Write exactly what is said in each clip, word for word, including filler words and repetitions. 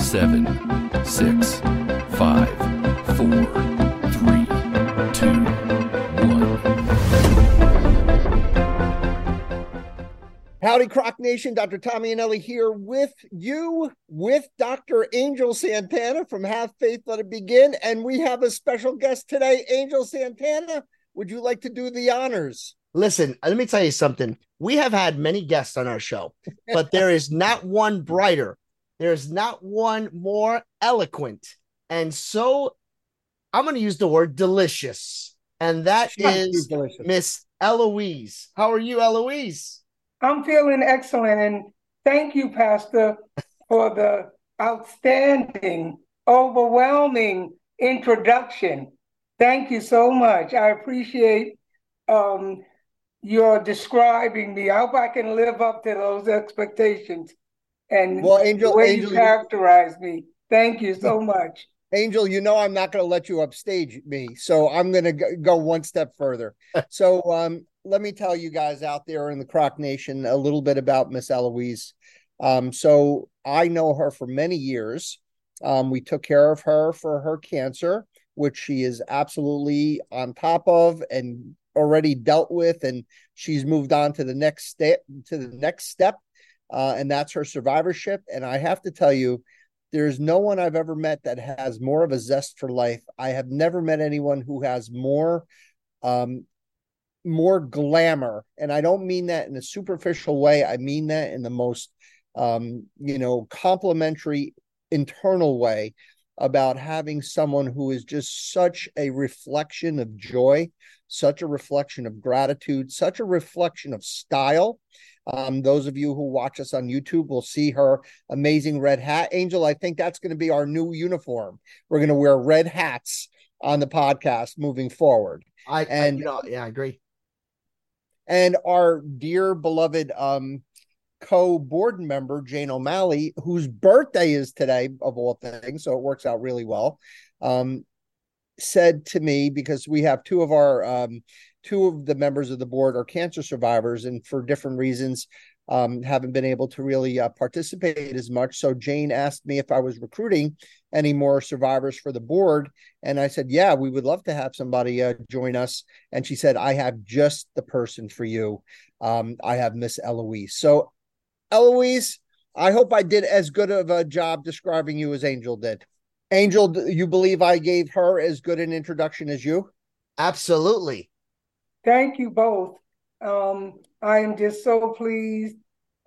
seven, six, five, four, three, two, one. Howdy, Croc Nation. Doctor Tommy Anelli here with you, with Doctor Angel Santana from Have Faith, Let It Begin. And we have a special guest today. Angel Santana, would you like to do the honors? Listen, let me tell you something. We have had many guests on our show, but there is not one brighter. There's not one more eloquent. And so I'm going to use the word delicious. And that is Miss Eloise. How are you, Eloise? I'm feeling excellent. And thank you, Pastor, for the outstanding, overwhelming introduction. Thank you so much. I appreciate um, your describing me. I hope I can live up to those expectations. And well, Angel, the way Angel, you characterize me. Thank you so much. Angel, you know I'm not going to let you upstage me, so I'm going to go one step further. So um, let me tell you guys out there in the Croc Nation a little bit about Miss Eloise. Um, so I know her for many years. Um, we took care of her for her cancer, which she is absolutely on top of and already dealt with, and she's moved on to the next step. To the next step. Uh, and that's her survivorship. And I have to tell you, there's no one I've ever met that has more of a zest for life. I have never met anyone who has more, um, more glamour. And I don't mean that in a superficial way. I mean that in the most, um, you know, complimentary, internal way about having someone who is just such a reflection of joy, such a reflection of gratitude, such a reflection of style. Um, those of you who watch us on YouTube will see her amazing red hat. Angel, I think that's going to be our new uniform. We're going to wear red hats on the podcast moving forward. I, and I you know, yeah, I agree. And our dear beloved um, co-board member, Jane O'Malley, whose birthday is today, of all things, so it works out really well, um, said to me, because we have two of our um, two of the members of the board are cancer survivors, and for different reasons um, haven't been able to really uh, participate as much. So Jane asked me if I was recruiting any more survivors for the board, and I said, yeah, we would love to have somebody uh, join us. And she said, I have just the person for you. Um, I have Miss Eloise. So Eloise, I hope I did as good of a job describing you as Angel did. Angel, do you believe I gave her as good an introduction as you? Absolutely. Thank you both. Um, I am just so pleased.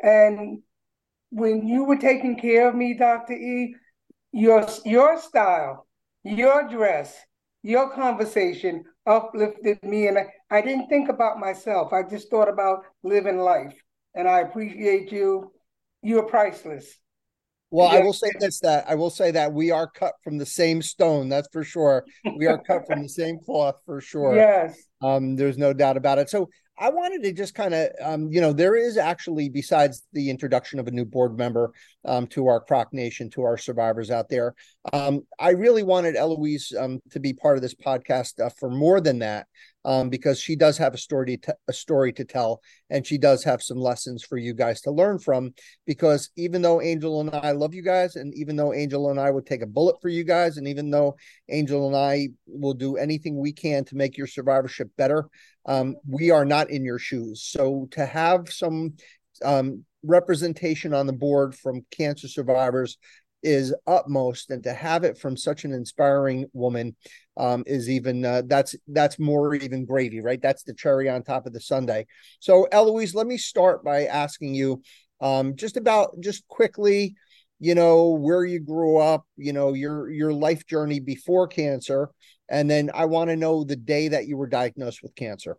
And when you were taking care of me, Doctor E, your, your style, your dress, your conversation uplifted me. And I, I didn't think about myself. I just thought about living life. And I appreciate you. You're priceless. Well, I will say this, that I will say that we are cut from the same stone. That's for sure. We are cut from the same cloth for sure. Yes. Um, there's no doubt about it. So I wanted to just kind of, um, you know, there is actually, besides the introduction of a new board member um, to our Croc Nation, to our survivors out there, um, I really wanted Eloise um, to be part of this podcast uh, for more than that, um, because she does have a story to a story to tell, and she does have some lessons for you guys to learn from. Because even though Angel and I love you guys, and even though Angel and I would take a bullet for you guys, and even though Angel and I will do anything we can to make your survivorship better, um, we are not in your shoes. So to have some um, representation on the board from cancer survivors is utmost, and to have it from such an inspiring woman um, is even uh, that's that's more even gravy, right? That's the cherry on top of the sundae. So Eloise, let me start by asking you um, just about just quickly, you know, where you grew up, you know, your your life journey before cancer, and then I want to know the day that you were diagnosed with cancer.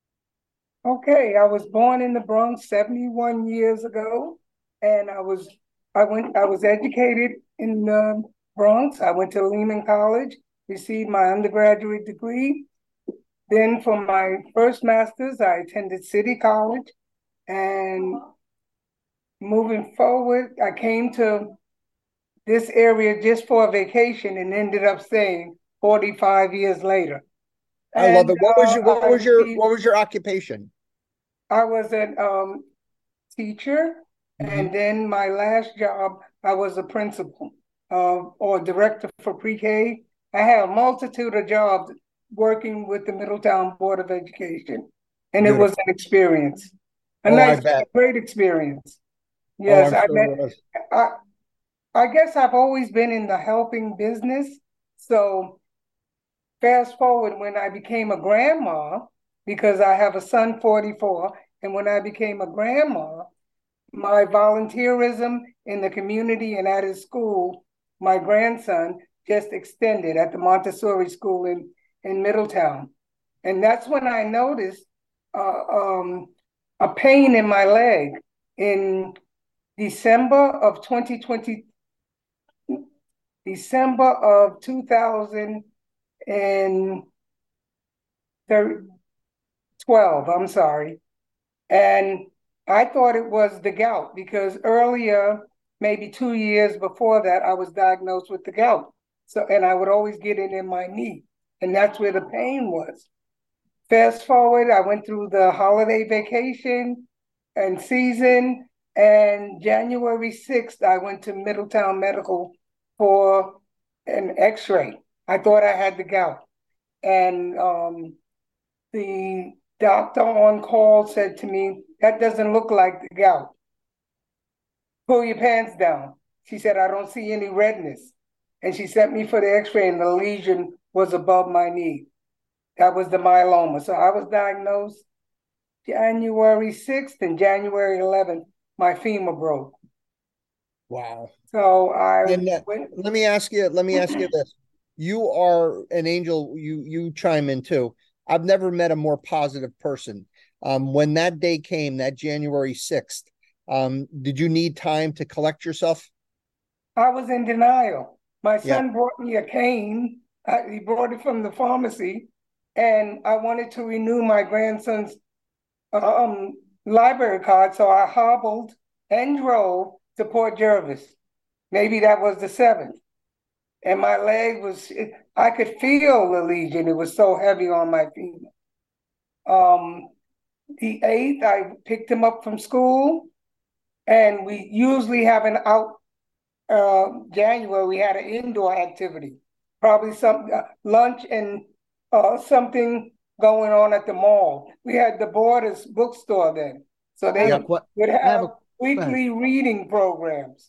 Okay, I was born in the Bronx seventy-one years ago, and I was I went I was educated in the Bronx. I went to Lehman College, received my undergraduate degree. Then for my first master's, I attended City College, and moving forward, I came to this area just for a vacation and ended up staying forty-five years later. I And, love it. What was your what uh, was your I, what was your occupation? I was a um, teacher, Mhm. and then my last job, I was a principal. uh, or director for pre-K. I had a multitude of jobs working with the Middletown Board of Education, and it Beautiful. was an experience, a Oh, I nice, bet. great experience. Oh, Yes, I'm I sure met. it was. I, I guess I've always been in the helping business. So fast forward when I became a grandma, because I have a son, forty-four, and when I became a grandma, my volunteerism in the community and at his school, my grandson just extended at the Montessori school in, in Middletown. And that's when I noticed uh, um, a pain in my leg in December of twenty twenty, December of two thousand twelve, I'm sorry. And I thought it was the gout because earlier, maybe two years before that, I was diagnosed with the gout. So, and I would always get it in my knee, and that's where the pain was. Fast forward, I went through the holiday vacation and season, and January sixth, I went to Middletown Medical for an x-ray. I thought I had the gout. And um, the doctor on call said to me, that doesn't look like the gout. Pull your pants down. She said, I don't see any redness. And she sent me for the x-ray, and the lesion was above my knee. That was the myeloma. So I was diagnosed January sixth, and January eleventh, my femur broke. Wow. So I And uh, went. let me ask you, let me ask you this. You are an angel, you you chime in too. I've never met a more positive person. Um, when that day came, that January sixth, um, did you need time to collect yourself? I was in denial. My Yeah. son brought me a cane. Uh, he brought it from the pharmacy, and I wanted to renew my grandson's um, library card. So I hobbled and drove to Port Jervis. Maybe that was the seventh. And my leg was, I could feel the lesion. It was so heavy on my feet. Um, the eighth, I picked him up from school, and we usually have an out, uh, January, we had an indoor activity, probably some uh, lunch and uh, something going on at the mall. We had the Borders bookstore then. So they have a que- would I have have a- weekly reading programs.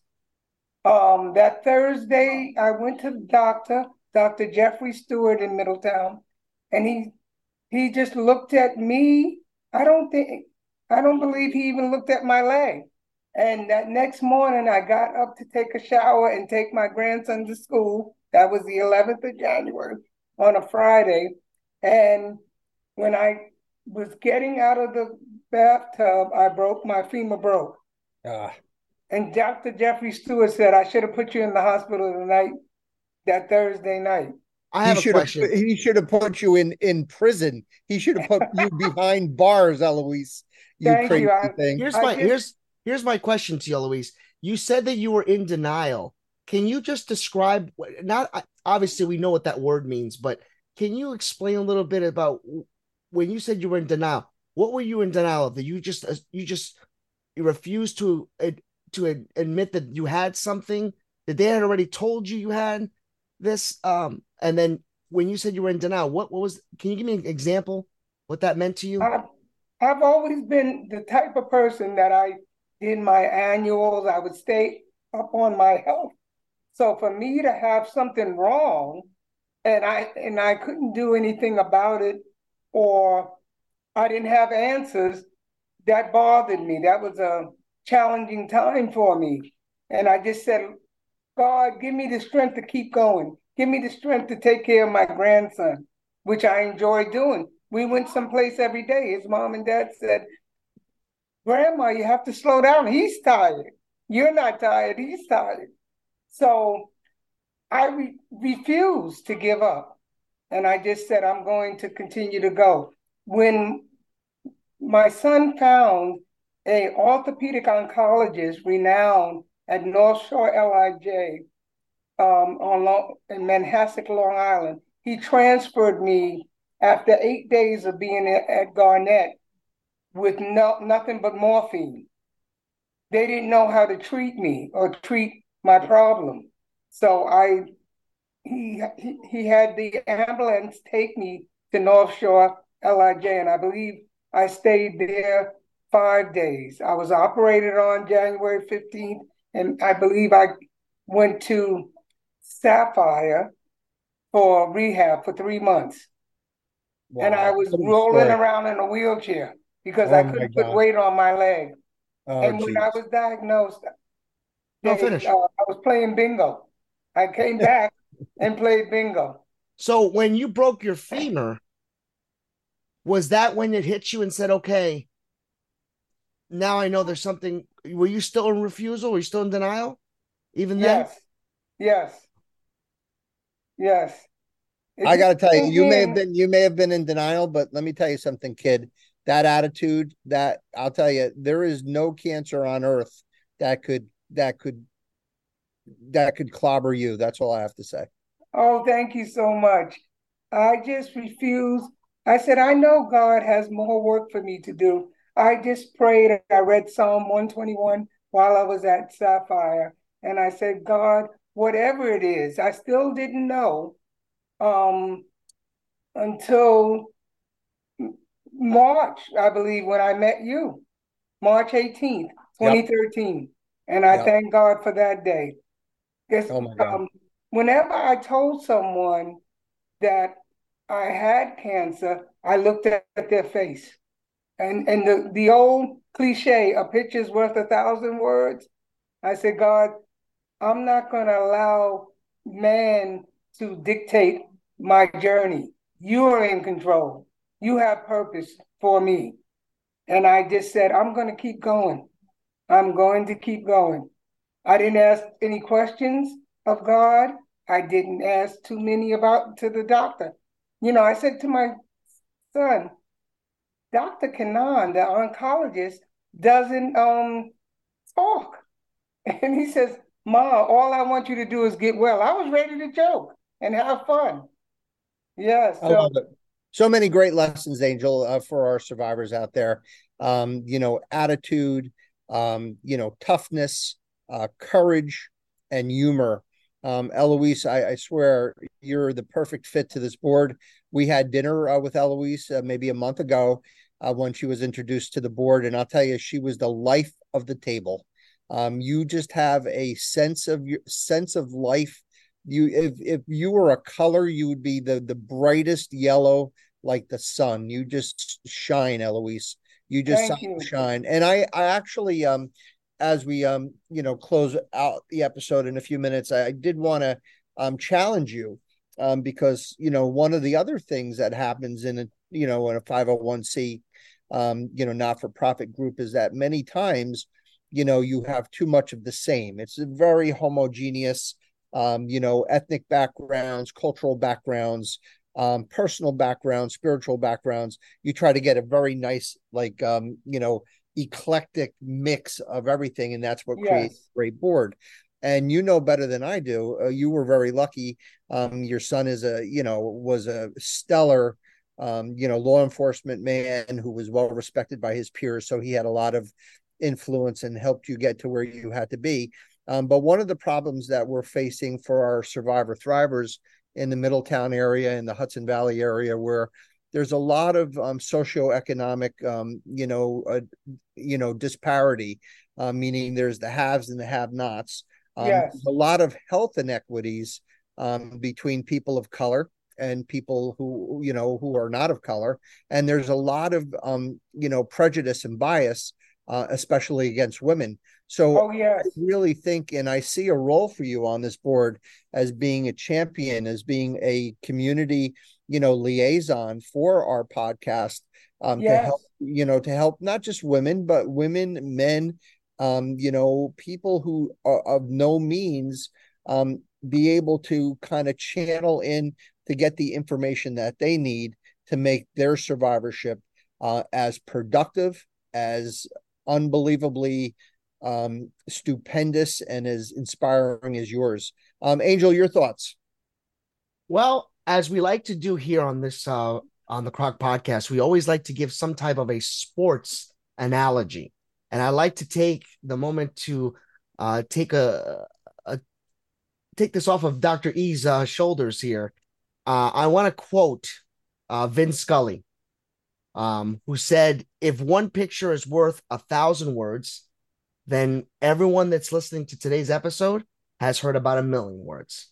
Um, that Thursday, I went to the doctor, Doctor Jeffrey Stewart in Middletown, and he he just looked at me. I don't think, I don't believe he even looked at my leg. And that next morning, I got up to take a shower and take my grandson to school. That was the eleventh of January on a Friday. And when I was getting out of the bathtub, I broke, my femur broke. Ah. And Doctor Jeffrey Stewart said, I should have put you in the hospital tonight, that Thursday night. I have He a should have question. he should have put you in in prison. He should have put you behind bars, Eloise. You Thank crazy you. I, thing. Here's I my just- here's here's my question to you, Eloise. You said that you were in denial. Can you just describe? Not obviously we know what that word means, but can you explain a little bit about when you said you were in denial? What were you in denial of? That you just you just you refused to to admit that you had something that they had already told you you had this. Um, and then when you said you were in denial, what what was? Can you give me an example? What that meant to you? I've, I've always been the type of person that I did my annuals. I would stay up on my health. So for me to have something wrong, and I and I couldn't do anything about it, or I didn't have answers, that bothered me. That was a challenging time for me. And I just said, God, give me the strength to keep going. Give me the strength to take care of my grandson, which I enjoy doing. We went someplace every day. His mom and dad said, Grandma, you have to slow down. He's tired. You're not tired. He's tired. So I re- refused to give up. And I just said, I'm going to continue to go. When my son found a orthopedic oncologist renowned at North Shore L I J um, on Long, in Manhasset, Long Island, he transferred me after eight days of being at Garnett with no, nothing but morphine. They didn't know how to treat me or treat my problem. So I he he, he had the ambulance take me to North Shore L I J, and I believe I stayed there five days. I was operated on January fifteenth, and I believe I went to Sapphire for rehab for three months. Wow. And I was What a rolling story. around in a wheelchair because Oh I my couldn't put God. weight on my leg. Oh, And when I geez. was diagnosed, No, they finish. uh, I was playing bingo. I came back and played bingo. So when you broke your femur, was that when it hit you and said, okay, now I know there's something? Were you still in refusal? Were you still in denial even then? Yes, yes, yes. It I didn't got to tell you, sink you may have in. been you may have been in denial, but let me tell you something, kid. That attitude, that I'll tell you, there is no cancer on earth that could that could that could clobber you. That's all I have to say. Oh, thank you so much. I just refused. I said, I know God has more work for me to do. I just prayed. I read Psalm one twenty-one while I was at Sapphire. And I said, God, whatever it is, I still didn't know um, until March, I believe, when I met you, March eighteenth, Yep. twenty thirteen. And I Yep. thank God for that day. Because Oh my God. um, whenever I told someone that I had cancer, I looked at their face. And and the, the old cliche, a picture's worth a thousand words. I said, God, I'm not going to allow man to dictate my journey. You are in control. You have purpose for me. And I just said, I'm going to keep going. I'm going to keep going. I didn't ask any questions of God. I didn't ask too many about to the doctor. You know, I said to my son, Doctor Kanan, the oncologist, doesn't um talk. And he says, Ma, all I want you to do is get well. I was ready to joke and have fun. Yeah, I so love it. So many great lessons, Angel, uh, for our survivors out there. Um, you know, attitude, um, you know, toughness, uh, courage, and humor. Um, Eloise, I, I swear you're the perfect fit to this board. We had dinner uh, with Eloise uh, maybe a month ago uh, when she was introduced to the board, and I'll tell you, she was the life of the table. Um, you just have a sense of your sense of life. You, if if you were a color, you would be the the brightest yellow, like the sun. You just shine, Eloise. You just thank you. shine. And I I actually um as we um you know close out the episode in a few minutes, I, I did want to um challenge you um because you know one of the other things that happens in a you know in a five oh one c um you know not for profit group is that many times you know you have too much of the same. It's a very homogeneous um, you know, ethnic backgrounds, cultural backgrounds, um, personal backgrounds, spiritual backgrounds. You try to get a very nice, like, um, you know, eclectic mix of everything, and that's what creates Yes, a great board. And you know better than I do. Uh, you were very lucky. Um, your son is a, you know, was a stellar, um, you know, law enforcement man who was well respected by his peers. So he had a lot of influence and helped you get to where you had to be. Um, but one of the problems that we're facing for our survivor thrivers in the Middletown area and the Hudson Valley area, where there's a lot of um, socioeconomic, um, you know, uh, you know, disparity, uh, meaning there's the haves and the have-nots. Um, yes, there's a lot of health inequities um, between people of color and people who, you know, who are not of color, and there's a lot of, um, you know, prejudice and bias, uh, especially against women. So oh yes, really think, and I see a role for you on this board as being a champion, as being a community, you know, liaison for our podcast, um, to help, yes, you know, to help not just women, but women, men, um, you know, people who are of no means, um, be able to kind of channel in to get the information that they need to make their survivorship uh, as productive, as unbelievably um, stupendous and as inspiring as yours. Um, Angel, your thoughts? Well, as we like to do here on this uh on the Croc podcast, we always like to give some type of a sports analogy. And I like to take the moment to uh take a a take this off of Doctor E's uh, shoulders here. Uh, I want to quote uh, Vin Scully, um, who said, if one picture is worth a thousand words, then everyone that's listening to today's episode has heard about a million words.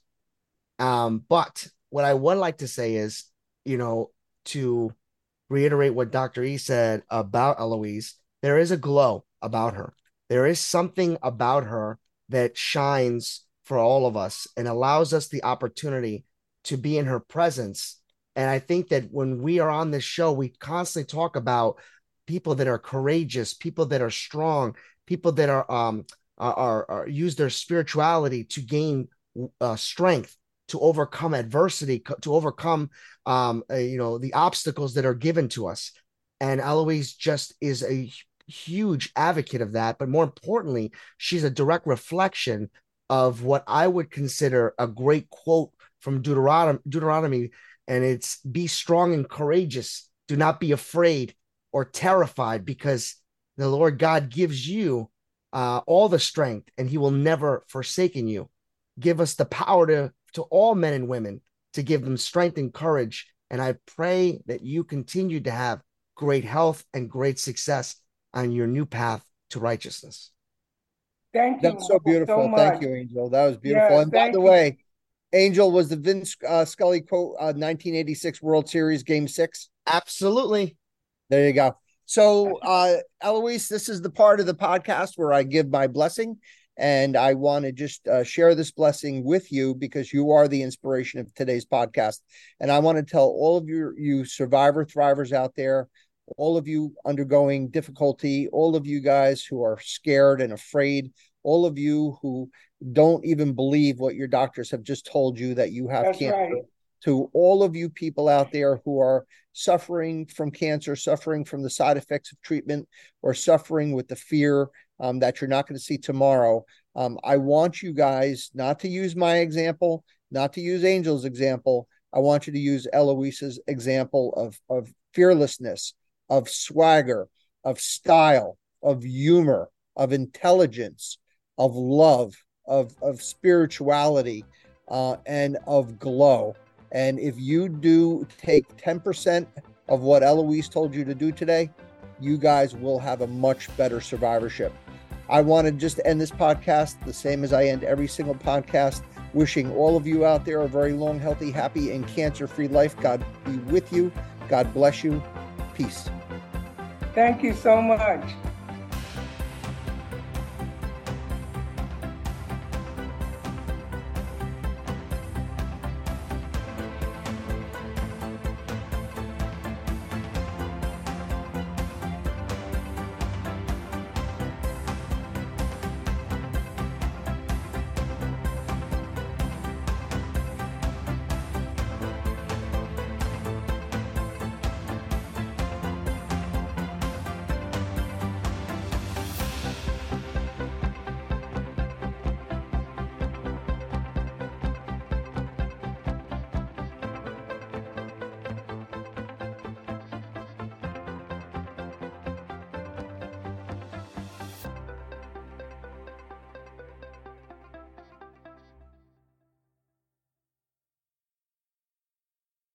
Um, but what I would like to say is, you know, to reiterate what Doctor E said about Eloise, there is a glow about her. There is something about her that shines for all of us and allows us the opportunity to be in her presence. And I think that when we are on this show, we constantly talk about people that are courageous, people that are strong, people that are um are, are, are use their spirituality to gain uh, strength, to overcome adversity, to overcome um uh, you know the obstacles that are given to us. And Eloise just is a huge advocate of that. But more importantly, she's a direct reflection of what I would consider a great quote from Deuteronomy, Deuteronomy, and it's, be strong and courageous. Do not be afraid or terrified, because the Lord God gives you uh, all the strength, and he will never forsaken you. Give us the power to, to all men and women, to give them strength and courage. And I pray that you continue to have great health and great success on your new path to righteousness. Thank you. That's so beautiful. So thank you, Angel. That was beautiful. Yes, and by the you. way, Angel, was the Vince uh, Scully quote uh, nineteen eighty-six World Series Game Six? Absolutely. There you go. So, uh, Eloise, this is the part of the podcast where I give my blessing, and I want to just uh, share this blessing with you because you are the inspiration of today's podcast. And I want to tell all of you, you survivor thrivers out there, all of you undergoing difficulty, all of you guys who are scared and afraid, all of you who don't even believe what your doctors have just told you that you have That's cancer. right. To all of you people out there who are suffering from cancer, suffering from the side effects of treatment, or suffering with the fear um, that you're not going to see tomorrow, um, I want you guys not to use my example, not to use Angel's example. I want you to use Eloise's example of, of fearlessness, of swagger, of style, of humor, of intelligence, of love, of, of spirituality, uh, and of glow. And if you do take ten percent of what Eloise told you to do today, you guys will have a much better survivorship. I want to just end this podcast the same as I end every single podcast, wishing all of you out there a very long, healthy, happy, and cancer-free life. God be with you. God bless you. Peace. Thank you so much.